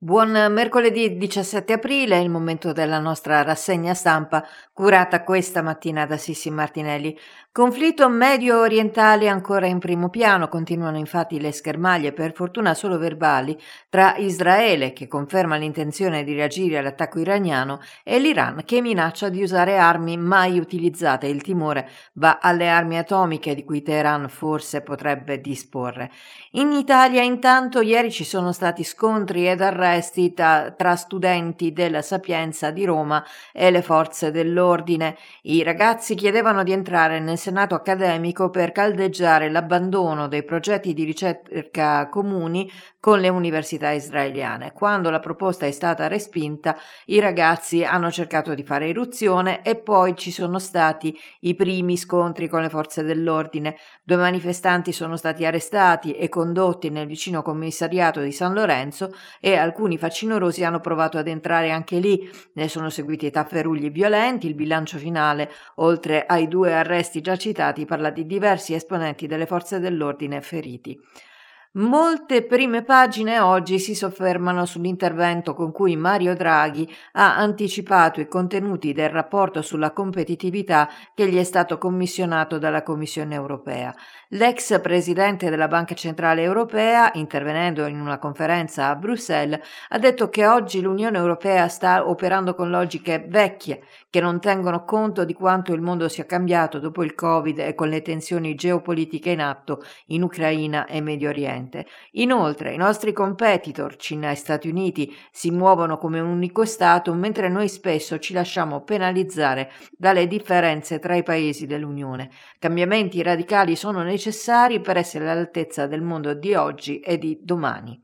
Buon mercoledì 17 aprile, è il momento della nostra rassegna stampa curata questa mattina da Sissi Martinelli. Conflitto medio orientale ancora in primo piano, continuano infatti le schermaglie, per fortuna solo verbali, tra Israele, che conferma l'intenzione di reagire all'attacco iraniano, e l'Iran, che minaccia di usare armi mai utilizzate. Il timore va alle armi atomiche di cui Teheran forse potrebbe disporre. In Italia intanto ieri ci sono stati scontri ed arresti tra studenti della Sapienza di Roma e le forze dell'ordine. I ragazzi chiedevano di entrare nel Senato accademico per caldeggiare l'abbandono dei progetti di ricerca comuni con le università israeliane. Quando la proposta è stata respinta, i ragazzi hanno cercato di fare irruzione e poi ci sono stati i primi scontri con le forze dell'ordine. 2 manifestanti sono stati arrestati e condotti nel vicino commissariato di San Lorenzo e alcuni facinorosi hanno provato ad entrare anche lì. Ne sono seguiti tafferugli violenti. Il bilancio finale, oltre ai 2 arresti già citati, parla di diversi esponenti delle forze dell'ordine feriti. Molte prime pagine oggi si soffermano sull'intervento con cui Mario Draghi ha anticipato i contenuti del rapporto sulla competitività che gli è stato commissionato dalla Commissione europea. L'ex presidente della Banca Centrale Europea, intervenendo in una conferenza a Bruxelles, ha detto che oggi l'Unione Europea sta operando con logiche vecchie, che non tengono conto di quanto il mondo sia cambiato dopo il Covid e con le tensioni geopolitiche in atto in Ucraina e Medio Oriente. Inoltre, i nostri competitor, Cina e Stati Uniti, si muovono come un unico Stato, mentre noi spesso ci lasciamo penalizzare dalle differenze tra i paesi dell'Unione. Cambiamenti radicali sono necessari per essere all'altezza del mondo di oggi e di domani.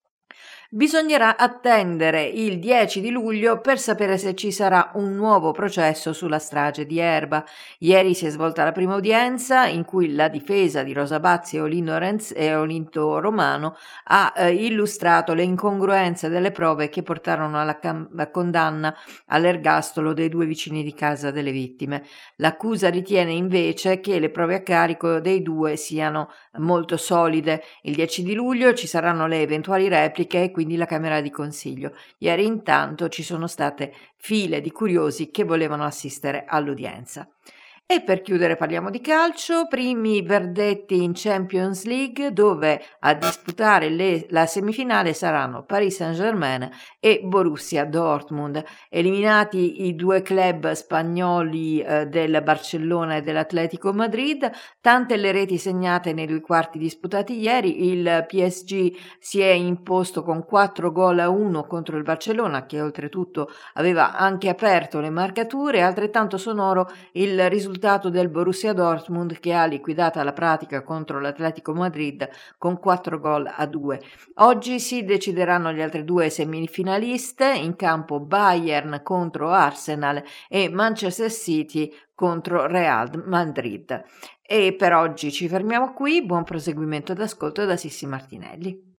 Bisognerà attendere il 10 di luglio per sapere se ci sarà un nuovo processo sulla strage di Erba. Ieri si è svolta la prima udienza in cui la difesa di Rosa Bazzi e Olinto Romano ha illustrato le incongruenze delle prove che portarono alla condanna all'ergastolo dei 2 vicini di casa delle vittime. L'accusa ritiene invece che le prove a carico dei 2 siano molto solide. Il 10 di luglio ci saranno le eventuali repliche e quindi la Camera di Consiglio. Ieri intanto ci sono state file di curiosi che volevano assistere all'udienza. E per chiudere parliamo di calcio, primi verdetti in Champions League, dove a disputare la semifinale saranno Paris Saint-Germain e Borussia Dortmund. Eliminati i 2 club spagnoli del Barcellona e dell'Atletico Madrid, tante le reti segnate nei 2 quarti disputati ieri. Il PSG si è imposto con 4-1 contro il Barcellona, che oltretutto aveva anche aperto le marcature. Altrettanto sonoro il risultato del Borussia Dortmund, che ha liquidato alla pratica contro l'Atletico Madrid con 4-2. Oggi si decideranno le altre 2 semifinaliste, in campo Bayern contro Arsenal e Manchester City contro Real Madrid. E per oggi ci fermiamo qui, buon proseguimento d'ascolto da Sissi Martinelli.